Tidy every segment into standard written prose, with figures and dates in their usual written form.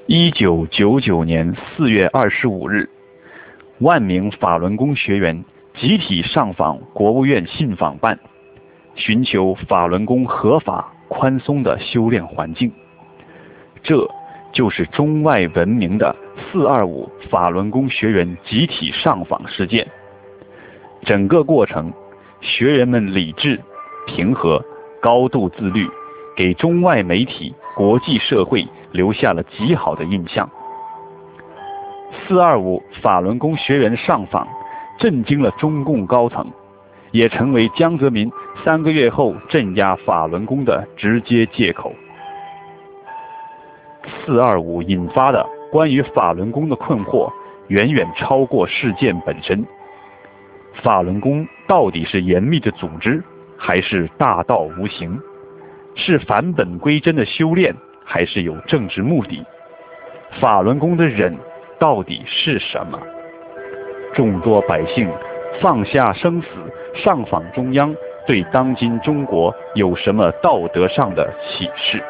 1999年4月25日，万名法轮功学员集体上访国务院信访办，寻求法轮功合法宽松的修炼环境。这就是中外闻名的425法轮功学员集体上访事件。整个过程，学员们理智、平和、高度自律，给中外媒体、国际社会留下了极好的印象。425法轮功学员上访，震惊了中共高层，也成为江泽民3个月后镇压法轮功的直接借口。425引发的关于法轮功的困惑，远远超过事件本身。法轮功到底是严密的组织，还是大道无形？是返本归真的修炼，还是有政治目的？法轮功的忍到底是什么？众多百姓放下生死，上访中央，对当今中国有什么道德上的启示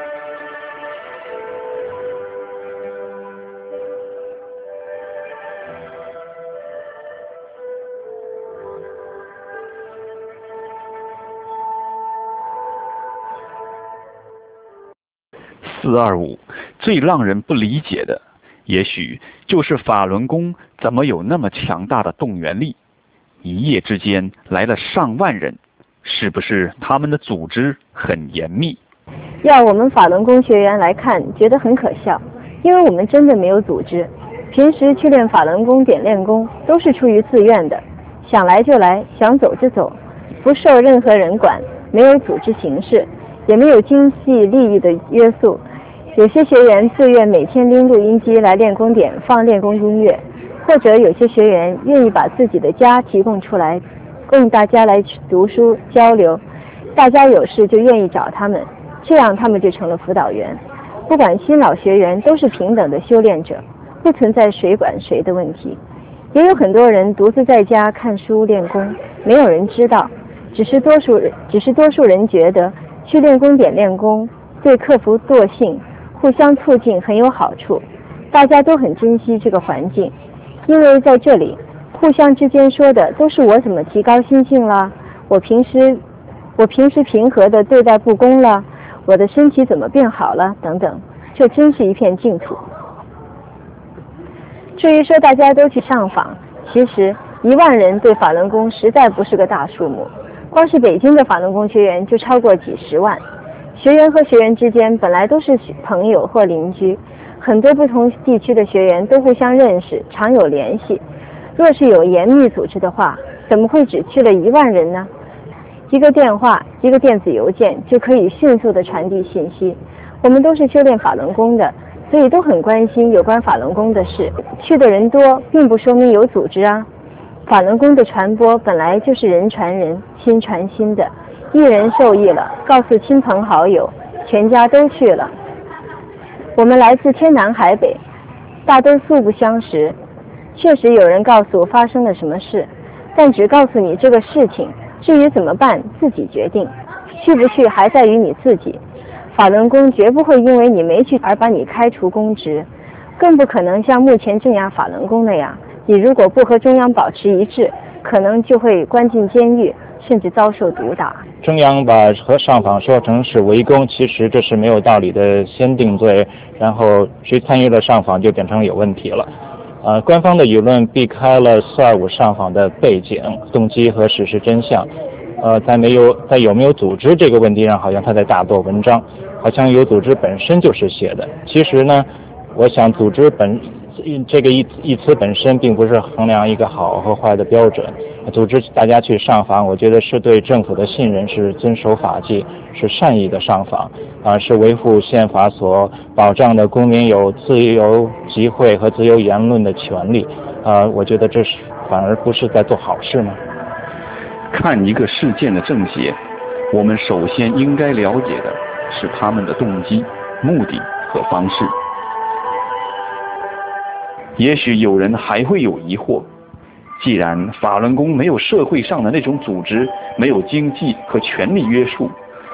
？425最让人不理解的，也许就是法轮功怎么有那么强大的动员力？一夜之间来了上万人，是不是他们的组织很严密？ 要我们法轮功学员来看，觉得很可笑，因为我们真的没有组织。平时去练法轮功、点练功都是出于自愿的，想来就来，想走就走，不受任何人管，没有组织形式，也没有经济利益的约束。有些学员自愿每天拎录音机来练功点放练功音乐，或者有些学员愿意把自己的家提供出来，供大家来读书交流，大家有事就愿意找他们，这样他们就成了辅导员。不管新老学员都是平等的修炼者，不存在谁管谁的问题。也有很多人独自在家看书练功，没有人知道，只是多数人觉得去练功点练功对克服惰性、互相促进很有好处，大家都很珍惜这个环境，因为在这里互相之间说的都是我怎么提高心性了，我平时平和的对待不公了，我的身体怎么变好了等等，这真是一片净土。至于说大家都去上访，其实1万人对法轮功实在不是个大数目，光是北京的法轮功学员就超过几十万。学员和学员之间本来都是朋友或邻居，很多不同地区的学员都互相认识，常有联系。若是有严密组织的话，怎么会只去了1万人呢？一个电话，一个电子邮件就可以迅速地传递信息。我们都是修炼法轮功的，所以都很关心有关法轮功的事。去的人多，并不说明有组织啊。法轮功的传播本来就是人传人，心传心的。一人受益了，告诉亲朋好友，全家都去了。我们来自天南海北，大都素不相识。确实有人告诉发生了什么事，但只告诉你这个事情，至于怎么办自己决定，去不去还在于你自己。法轮功绝不会因为你没去而把你开除公职，更不可能像目前镇压法轮功那样，你如果不和中央保持一致，可能就会关进监狱，甚至遭受毒打。 中央把和上访说成是围攻，其实这是没有道理的，先定罪，然后谁参与了上访就变成有问题了。官方的舆论避开了425上访的背景、动机和事实真相。在有没有组织这个问题上，好像他在大做文章，好像有组织本身就是写的。其实呢，我想组织这个一词本身并不是衡量一个好和坏的标准。组织大家去上访，我觉得是对政府的信任，是遵守法纪，是善意的上访，是维护宪法所保障的公民有自由集会和自由言论的权利。我觉得这是反而不是在做好事吗？ 看一个事件的症结，我们首先应该了解的是他们的动机、目的和方式。也许有人还会有疑惑，既然法轮功没有社会上的那种组织，没有经济和权力约束，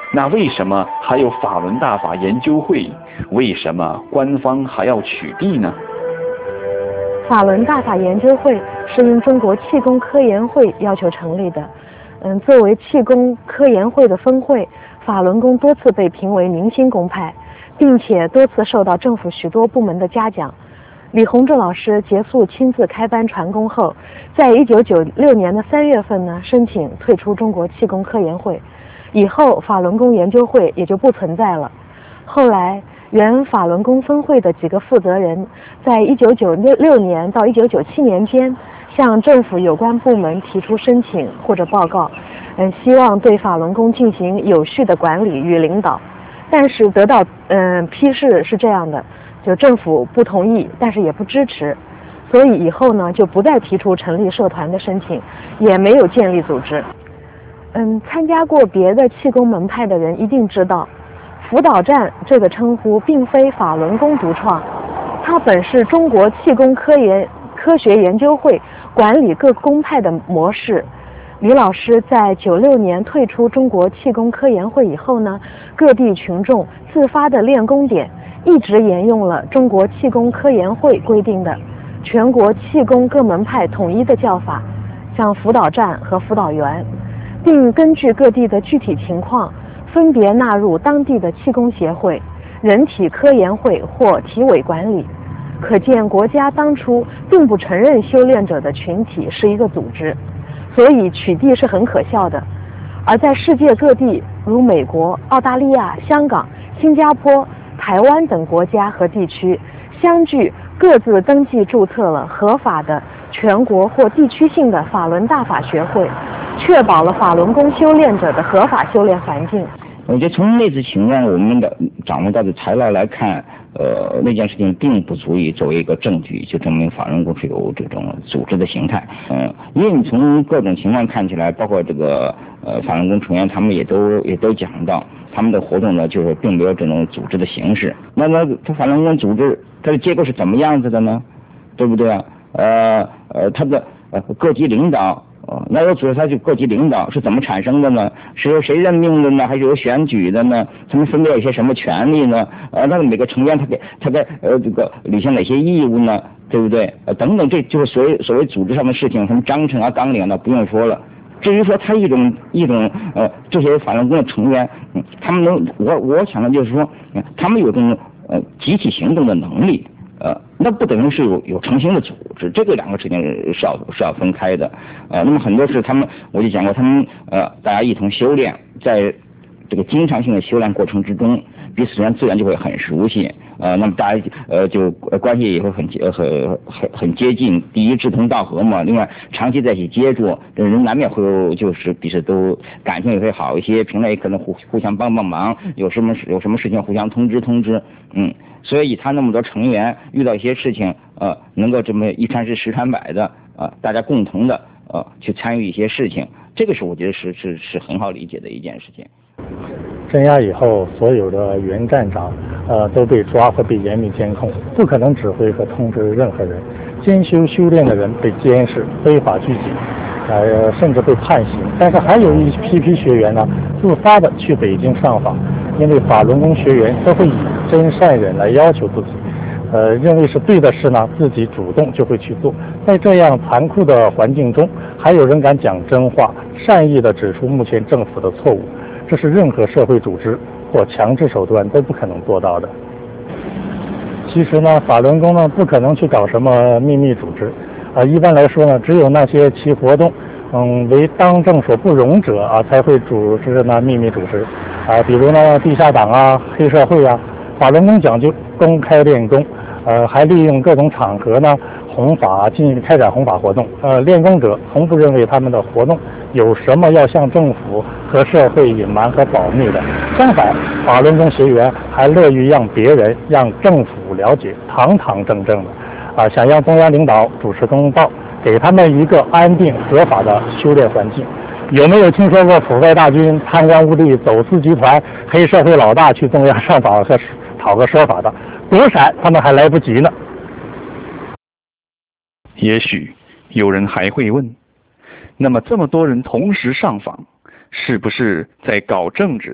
那为什么还有法轮大法研究会？为什么官方还要取缔呢？ 法轮大法研究会是因中国气功科研会要求成立的。作为气功科研会的分会，法轮功多次被评为明星功派，并且多次受到政府许多部门的嘉奖。李洪志老师结束亲自开班传功后，在1996年的3月份呢，申请退出中国气功科研会，以后法轮功研究会也就不存在了。后来原法轮功分会的几个负责人，在1996年到1997年间，向政府有关部门提出申请或者报告，希望对法轮功进行有序的管理与领导，但是得到批示是这样的，就政府不同意，但是也不支持，所以以后呢就不再提出成立社团的申请，也没有建立组织。参加过别的气功门派的人一定知道，辅导站这个称呼并非法轮功独创，它本是中国气功科学研究会管理各宗派的模式。李老师在96年退出中国气功科研会以后呢，各地群众自发的练功点一直沿用了中国气功科研会规定的全国气功各门派统一的叫法，像辅导站和辅导员，并根据各地的具体情况分别纳入当地的气功协会、人体科研会或体委管理。可见国家当初并不承认修炼者的群体是一个组织，所以取缔是很可笑的。而在世界各地，如美国、澳大利亚、香港、新加坡、台湾等国家和地区，相继各自登记注册了合法的全国或地区性的法轮大法学会，确保了法轮功修炼者的合法修炼环境。 我觉得从那次情况我们的掌握到的材料来看，那件事情并不足以作为一个证据，就证明法轮功是有这种组织的形态。因为你从各种情况看起来，包括这个法轮功成员，他们也都讲到，他们的活动呢，就是并没有这种组织的形式。那他法轮功组织它的结构是怎么样子的呢？对不对啊？他的各级领导。那有组织，他就各级领导是怎么产生的呢？是由谁任命的呢？还是由选举的呢？他们分别有一些什么权利呢？那每个成员他该这个履行哪些义务呢？对不对？等等，这就是所谓组织上的事情，什么章程啊、纲领啊，不用说了。至于说他一种这些法轮功的成员，他们能，我想的就是说，他们有这种集体行动的能力。那不等于是有成型的组织，这个两个事情是要分开的。那么很多是他们，我就讲过，他们大家一同修炼，在这个经常性的修炼过程之中，彼此间自然就会很熟悉。那么大家就关系也会很接近。第一，志同道合嘛；另外，长期在一起接触，人难免会有就是彼此都感情也会好一些，平常也可能互相帮忙，有什么事情互相通知。所以他那么多成员遇到一些事情，能够这么一传十十传百的，大家共同的去参与一些事情，这个是我觉得是很好理解的一件事情。 镇压以后，所有的原站长都被抓和被严密监控，不可能指挥和通知任何人。监修炼的人被监视、非法拘禁，甚至被判刑。但是还有一批学员呢，自发的去北京上访，因为法轮功学员都会以真善忍来要求自己，认为是对的事呢，自己主动就会去做。在这样残酷的环境中，还有人敢讲真话，善意的指出目前政府的错误，这是任何社会组织或强制手段都不可能做到的。其实呢，法轮功呢不可能去搞什么秘密组织，一般来说呢，只有那些其活动为当政所不容者才会组织呢秘密组织比如呢地下党啊、黑社会啊。法轮功讲究公开练功，还利用各种场合呢弘法，进行开展弘法活动。练功者从不认为他们的活动有什么要向政府和社会隐瞒和保密的，相反，法轮功学员还乐于让别人、让政府了解，堂堂正正的想让中央领导主持公道，给他们一个安定合法的修炼环境。有没有听说过腐败大军、贪官污吏、走私集团、黑社会老大去中央上访和讨个说法的？躲闪他们还来不及呢。 也许有人还会问，那么这么多人同时上访，是不是在搞政治？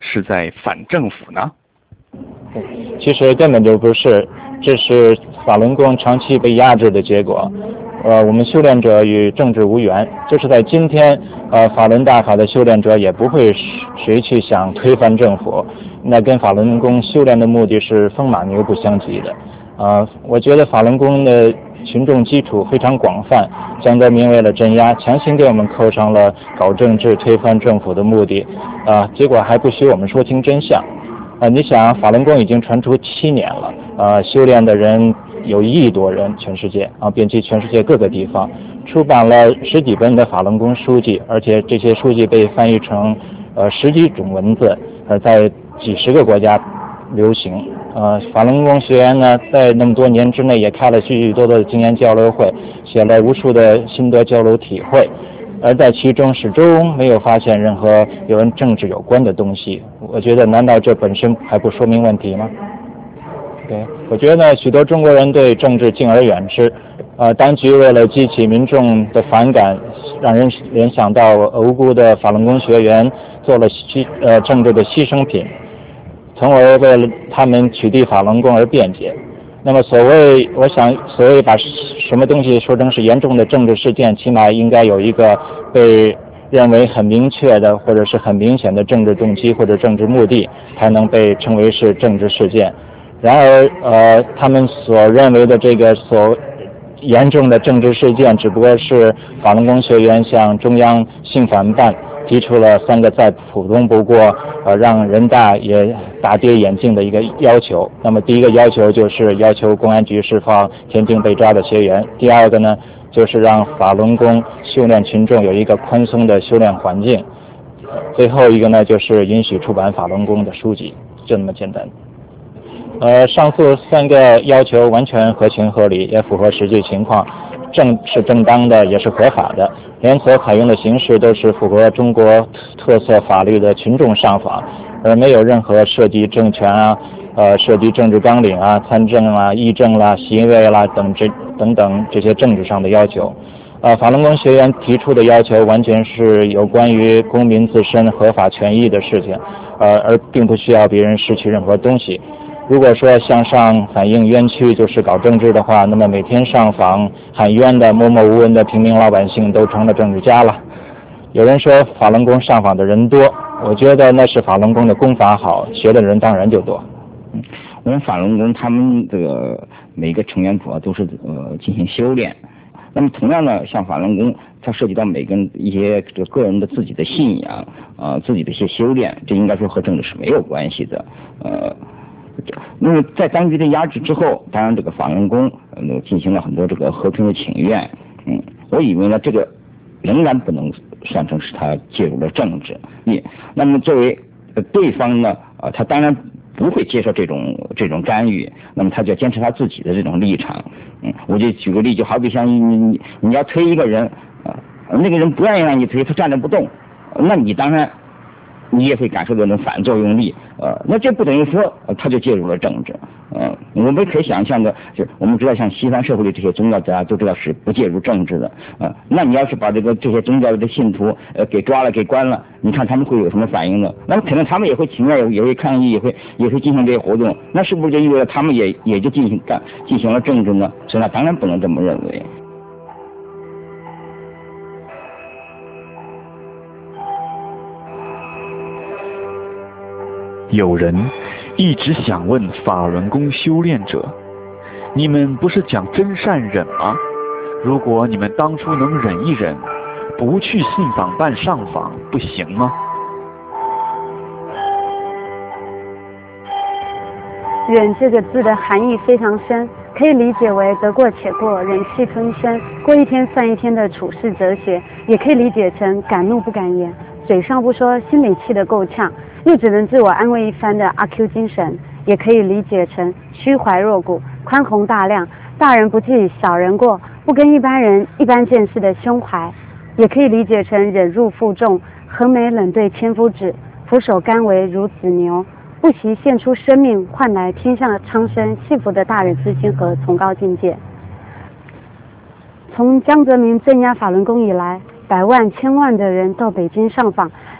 是在反政府呢？ 其实根本就不是，这是法轮功长期被压制的结果。我们修炼者与政治无缘，就是在今天，法轮大法的修炼者也不会谁去想推翻政府，那跟法轮功修炼的目的是风马牛不相及的。我觉得法轮功的群众基础非常广泛，江泽民为了镇压，强行给我们扣上了搞政治、推翻政府的目的，结果还不许我们说清真相。你想，法轮功已经传出7年了，修炼的人有1亿多人，全世界遍及全世界各个地方，出版了10几本的法轮功书籍，而且这些书籍被翻译成10几种文字，在几10个国家流行。法轮功学员呢，在那么多年之内也开了许许多多的经验交流会，写了无数的心得交流体会，而在其中始终没有发现任何有跟政治有关的东西。我觉得，难道这本身还不说明问题吗？对，我觉得许多中国人对政治敬而远之，当局为了激起民众的反感，让人联想到无辜的法轮功学员做了政治的牺牲品，从而为了他们取缔法轮功而辩解。那么我想所谓把什么东西说成是严重的政治事件，起码应该有一个被认为很明确的或者是很明显的政治动机或者政治目的，才能被称为是政治事件。然而他们所认为的这个所严重的政治事件，只不过是法轮功学员向中央信反办提出了3个再普通不过，让人大也大跌眼镜的一个要求。那么第一个要求就是要求公安局释放天津被抓的学员，第二个呢就是让法轮功修炼群众有一个宽松的修炼环境，最后一个呢就是允许出版法轮功的书籍，就那么简单。上述3个要求完全合情合理，也符合实际情况，是正当的，也是合法的，连所采用的形式都是符合中国特色法律的群众上访，而没有任何涉及政权涉及政治纲领参政议政席位等等这些政治上的要求。法轮功学员提出的要求完全是有关于公民自身合法权益的事情，而并不需要别人失去任何东西。如果说向上反映冤屈就是搞政治的话，那么每天上访喊冤的默默无闻的平民老百姓都成了政治家了。有人说法轮功上访的人多，我觉得那是法轮功的功法好，学的人当然就多。 我们法轮功他们这个每个成员组都是进行修炼。那么同样呢，像法轮功，它涉及到每个人一些个人的自己的信仰自己的一些修炼，这应该说和政治是没有关系的。那么在当局的压制之后，当然这个法轮功进行了很多这个和平的请愿。我以为呢，这个仍然不能算成是他介入了政治。那么作为对方呢，他当然不会接受这种干预，那么他就坚持他自己的这种立场。我就举个例，就好比像你要推一个人，那个人不愿意让你推，他站着不动，那你当然你也会感受到那种反作用力，那这不等于说他就介入了政治。我们可以想象的，就我们知道像西方社会里这些宗教家都知道是不介入政治的，那你要是把这些宗教的信徒给抓了给关了，你看他们会有什么反应呢？那么可能他们也会请愿，也会抗议，也会进行这些活动，那是不是就意味着他们也就进行了政治呢？所以那当然不能这么认为。 有人一直想问法轮功修炼者，你们不是讲真善忍吗？如果你们当初能忍一忍，不去信访办上访，不行吗？ 忍这个字的含义非常深，可以理解为得过且过，忍气吞声，过一天算一天的处世哲学，也可以理解成敢怒不敢言，嘴上不说，心里气得够呛，又只能自我安慰一番的阿 Q 精神，也可以理解成虚怀若谷，宽宏大量，大人不计小人过，不跟一般人一般见识的胸怀，也可以理解成忍辱负重，横眉冷对千夫指，俯首甘为孺子牛，不惜献出生命换来天下苍生幸福的大人之心和崇高境界。从江泽民镇压法轮功以来，百万千万的人到北京上访，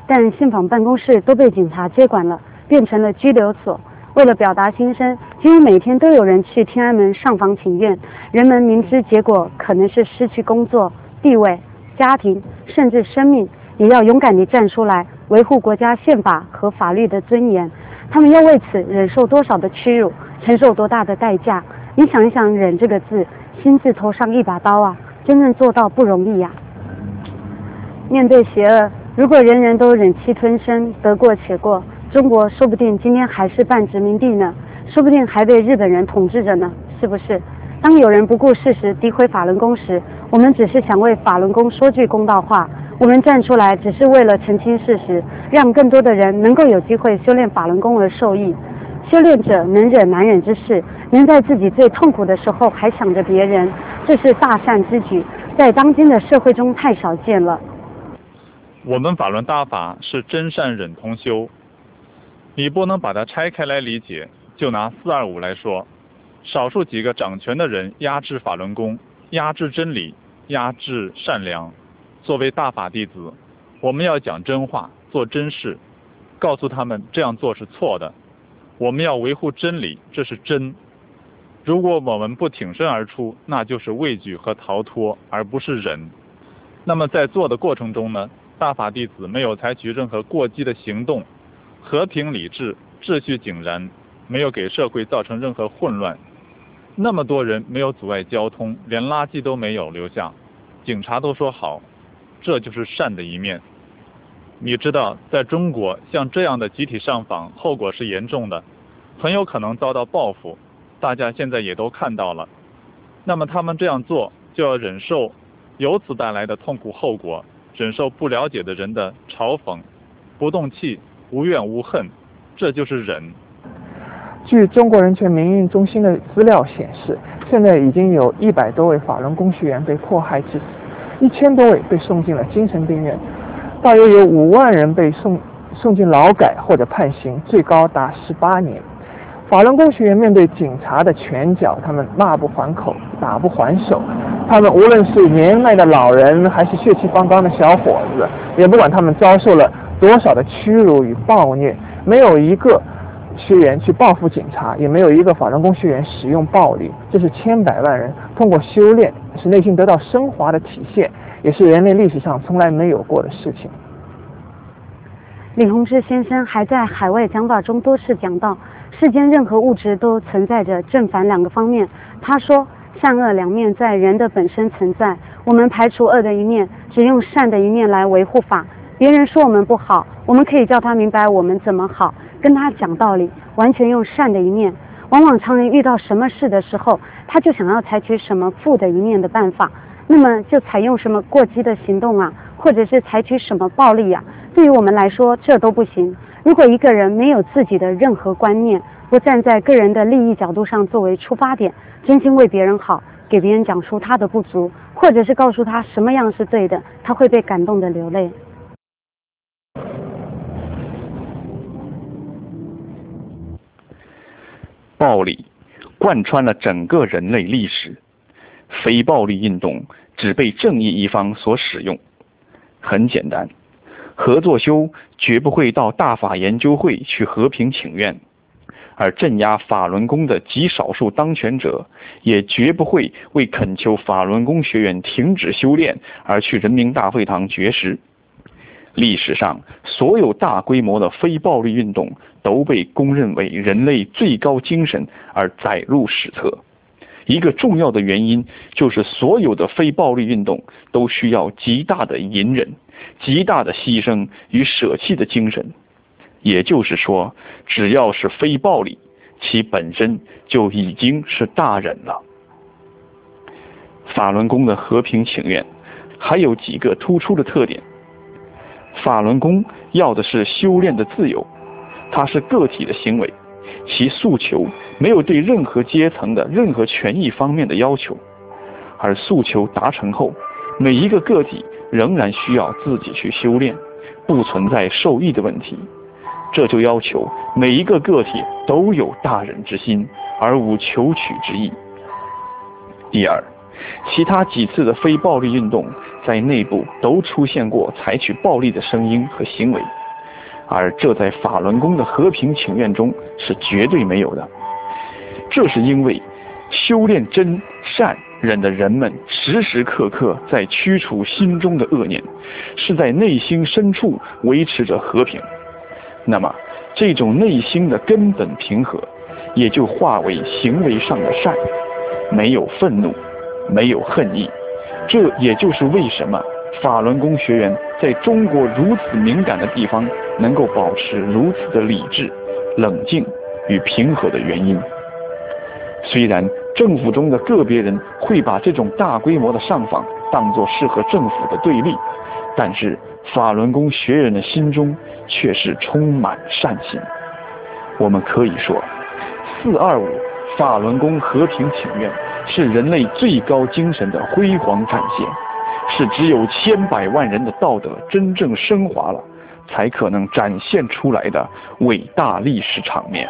但信访办公室都被警察接管了，变成了拘留所。为了表达心声，几乎每天都有人去天安门上访请愿。人们明知结果可能是失去工作、地位、家庭，甚至生命，也要勇敢地站出来，维护国家宪法和法律的尊严。他们要为此忍受多少的屈辱，承受多大的代价？你想一想，忍这个字，心字头上一把刀啊，真正做到不容易呀。面对邪恶，如果人人都忍气吞声，得过且过，中国说不定今天还是半殖民地呢，说不定还被日本人统治着呢，是不是？当有人不顾事实诋毁法轮功时，我们只是想为法轮功说句公道话，我们站出来只是为了澄清事实，让更多的人能够有机会修炼法轮功而受益。修炼者能忍难忍之事，能在自己最痛苦的时候还想着别人，这是大善之举，在当今的社会中太少见了。 我们法轮大法是真善忍同修，你不能把它拆开来理解。就拿425来说，少数几个掌权的人压制法轮功，压制真理，压制善良。作为大法弟子，我们要讲真话，做真事，告诉他们这样做是错的。我们要维护真理，这是真。如果我们不挺身而出，那就是畏惧和逃脱，而不是忍。那么在做的过程中呢，大法弟子没有采取任何过激的行动，和平理智，秩序井然，没有给社会造成任何混乱。那么多人没有阻碍交通，连垃圾都没有留下，警察都说好，这就是善的一面。你知道，在中国像这样的集体上访，后果是严重的，很有可能遭到报复，大家现在也都看到了。那么他们这样做，就要忍受由此带来的痛苦后果，忍受不了解的人的嘲讽，不动气，无怨无恨，这就是忍。 据中国人权民运中心的资料显示，现在已经有100多位法轮功学员被迫害致死，1000多位被送进了精神病院，大约有5万人被送进劳改或者判刑，最高达18年。法轮功学员面对警察的拳脚，他们骂不还口，打不还手。他们无论是年迈的老人，还是血气方刚的小伙子，也不管他们遭受了多少的屈辱与暴虐，没有一个学员去报复警察，也没有一个法轮功学员使用暴力。这是千百万人通过修炼使内心得到升华的体现，也是人类历史上从来没有过的事情。 李洪志先生还在海外讲法中多次讲到，世间任何物质都存在着正反2个方面。他说，善恶两面在人的本身存在，我们排除恶的一面，只用善的一面来维护法。别人说我们不好，我们可以叫他明白我们怎么好，跟他讲道理，完全用善的一面。往往常人遇到什么事的时候，他就想要采取什么负的一面的办法，那么就采用什么过激的行动啊，或者是采取什么暴力啊。对于我们来说，这都不行。如果一个人没有自己的任何观念，不站在个人的利益角度上作为出发点，真心为别人好，给别人讲述他的不足，或者是告诉他什么样是对的，他会被感动的流泪。 暴力贯穿了整个人类历史，非暴力运动只被正义一方所使用。很简单，合作修绝不会到大法研究会去和平请愿，而镇压法轮功的极少数当权者也绝不会为恳求法轮功学员停止修炼而去人民大会堂绝食。历史上所有大规模的非暴力运动都被公认为人类最高精神而载入史册。一个重要的原因就是所有的非暴力运动都需要极大的隐忍、极大的牺牲与舍弃的精神。也就是说，只要是非暴力，其本身就已经是大忍了。法轮功的和平请愿还有几个突出的特点。法轮功要的是修炼的自由，它是个体的行为，其诉求没有对任何阶层的任何权益方面的要求，而诉求达成后，每一个个体仍然需要自己去修炼，不存在受益的问题。这就要求每一个个体都有大忍之心，而无求取之意。第二， 其他几次的非暴力运动在内部都出现过采取暴力的声音和行为，而这在法轮功的和平请愿中是绝对没有的。这是因为修炼真善忍的人们时时刻刻在驱除心中的恶念，是在内心深处维持着和平。那么这种内心的根本平和也就化为行为上的善，没有愤怒，没有恨意。这也就是为什么法轮功学员在中国如此敏感的地方能够保持如此的理智、冷静与平和的原因。虽然政府中的个别人会把这种大规模的上访当作是和政府的对立，但是法轮功学员的心中却是充满善心。我们可以说，425法轮功和平请愿是人类最高精神的辉煌展现，是只有千百万人的道德真正升华了，才可能展现出来的伟大历史场面。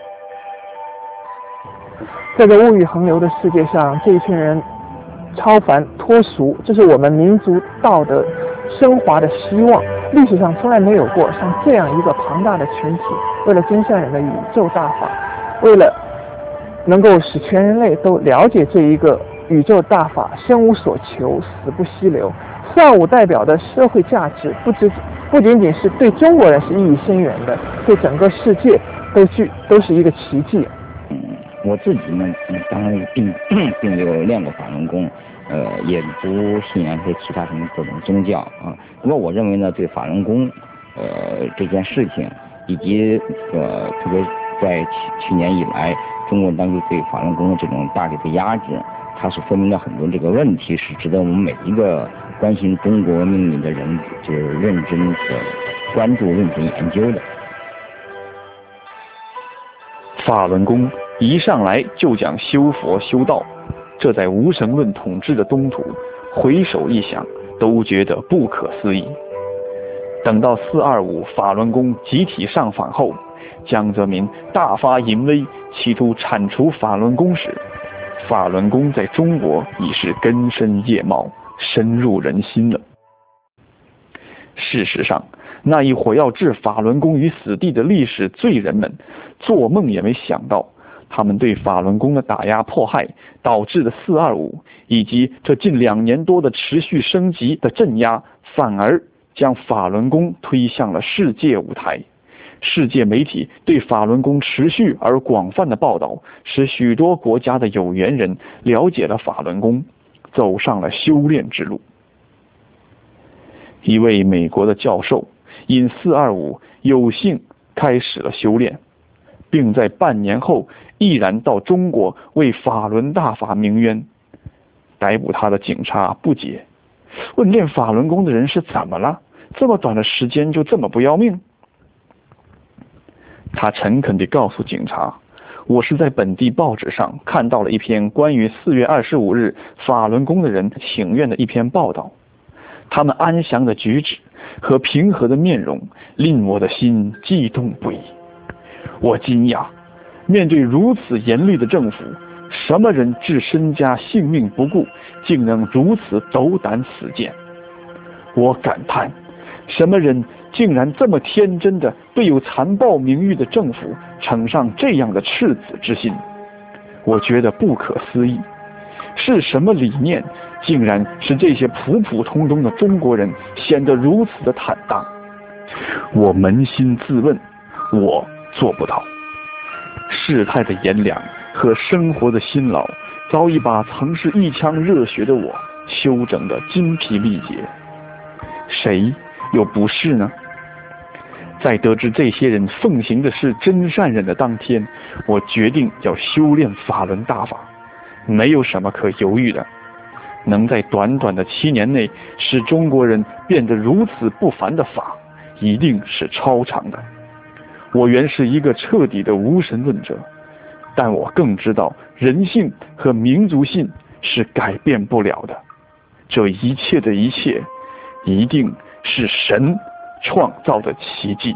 在这物欲横流的世界上，这一群人超凡脱俗，这是我们民族道德升华的希望。历史上从来没有过像这样一个庞大的群体，为了真善忍的宇宙大法，为了能够使全人类都了解这一个宇宙大法，生无所求，死不息流。425代表的社会价值不仅仅是对中国人是意义深远的，对整个世界都是一个奇迹。 我自己呢，当然并没有练过法轮功，也不信仰一些其他什么各种宗教啊。不过我认为呢，对法轮功，这件事情，以及特别在去年以来，中国当局对法轮功的这种大力的压制，它是说明了很多这个问题，是值得我们每一个关心中国命运的人就是认真的关注、认真研究的。 法轮功一上来就讲修佛修道，这在无神论统治的东土回首一想都觉得不可思议。等到425法轮功集体上访后，江泽民大发淫威，企图铲除法轮功时，法轮功在中国已是根深叶茂，深入人心了。事实上，那一伙要置法轮功于死地的历史罪人们，做梦也没想到，他们对法轮功的打压迫害导致的425，以及这近2年多的持续升级的镇压，反而将法轮功推向了世界舞台。世界媒体对法轮功持续而广泛的报道，使许多国家的有缘人了解了法轮功，走上了修炼之路。一位美国的教授因425有幸开始了修炼，并在半年后毅然到中国为法轮大法鸣冤。逮捕他的警察不解，问练法轮功的人是怎么了？这么短的时间就这么不要命？他诚恳地告诉警察，我是在本地报纸上看到了一篇关于4月25日法轮功的人请愿的一篇报道，他们安详的举止和平和的面容令我的心悸动不已。我惊讶，面对如此严厉的政府，什么人置身家性命不顾，竟能如此斗胆死谏？我感叹，什么人竟然这么天真的对有残暴名誉的政府呈上这样的赤子之心？我觉得不可思议，是什么理念竟然使这些普普通通的中国人显得如此的坦荡？我扪心自问，我做不到。世态的炎凉和生活的辛劳，早已把曾是一腔热血的我修整得筋疲力竭。谁又不是呢？在得知这些人奉行的是真善忍的当天，我决定要修炼法轮大法，没有什么可犹豫的。能在短短的7年内使中国人变得如此不凡的法，一定是超常的。我原是一个彻底的无神论者，但我更知道人性和民族性是改变不了的。这一切的一切，一定是神创造的奇迹。